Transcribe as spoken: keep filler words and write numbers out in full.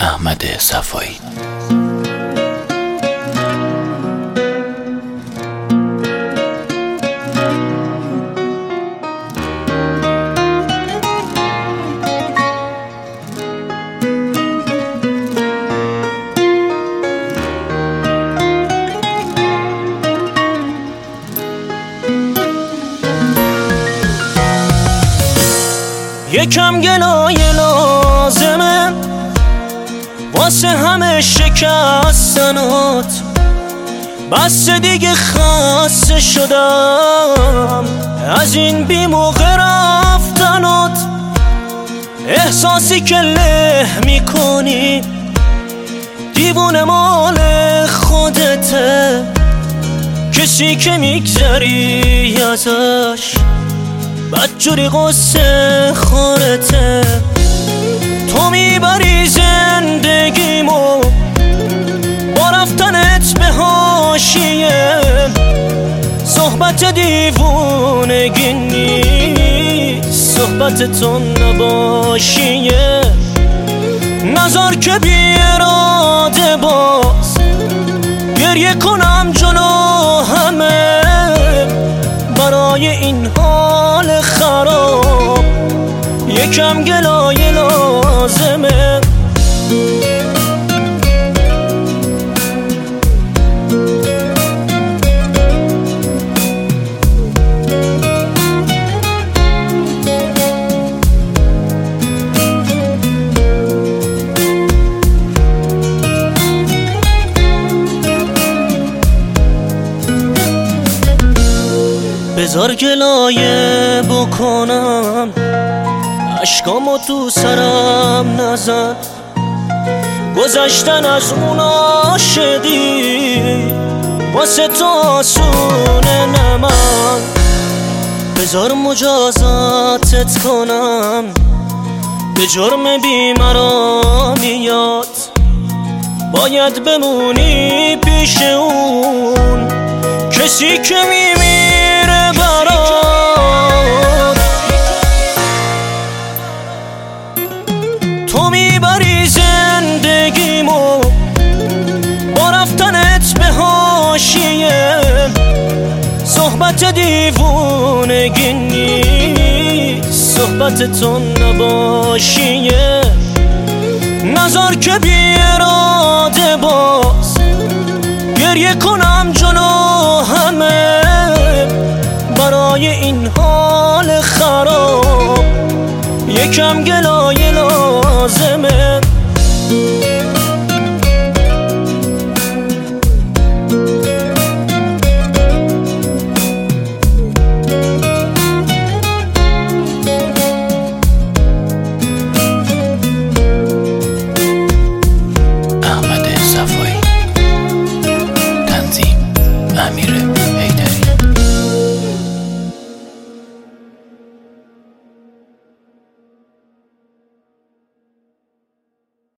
احمد صفایی. یکم گلایه لازمه واسه همه شکستنات، بس دیگه خسته شدم از این بی موقع رفتنات. احساسی که له میکنی دیوونه مال خودته، کسی که میگذری ازش بدجوری قصه خورته. تو میبری زندگیمو با رفتنت به حاشیه، صحبت دیوونگی نیست صحبت تو نباشیه. نذار که بی اراده باز گریه کنم جلو همه برای این حال خراب. یکم گلایه لازمه. بذار گلایه بکنم، اشکامو تو سرم نزن. گذشتن از اون عاشقی واسه تو آسونه نه من. بذار مجازاتت کنم، به جرم بیمرامیات باید بمونی پیش اون کسی که میمیره برات. تو میبری زندگیمو با رفتنت به حاشیه، صحبت دیوونگی نیست صحبت تو نباشیه. نذار که بی اراده باز گریه کنم جلو همه برای این حال خراب. یکم گلایه لازمه.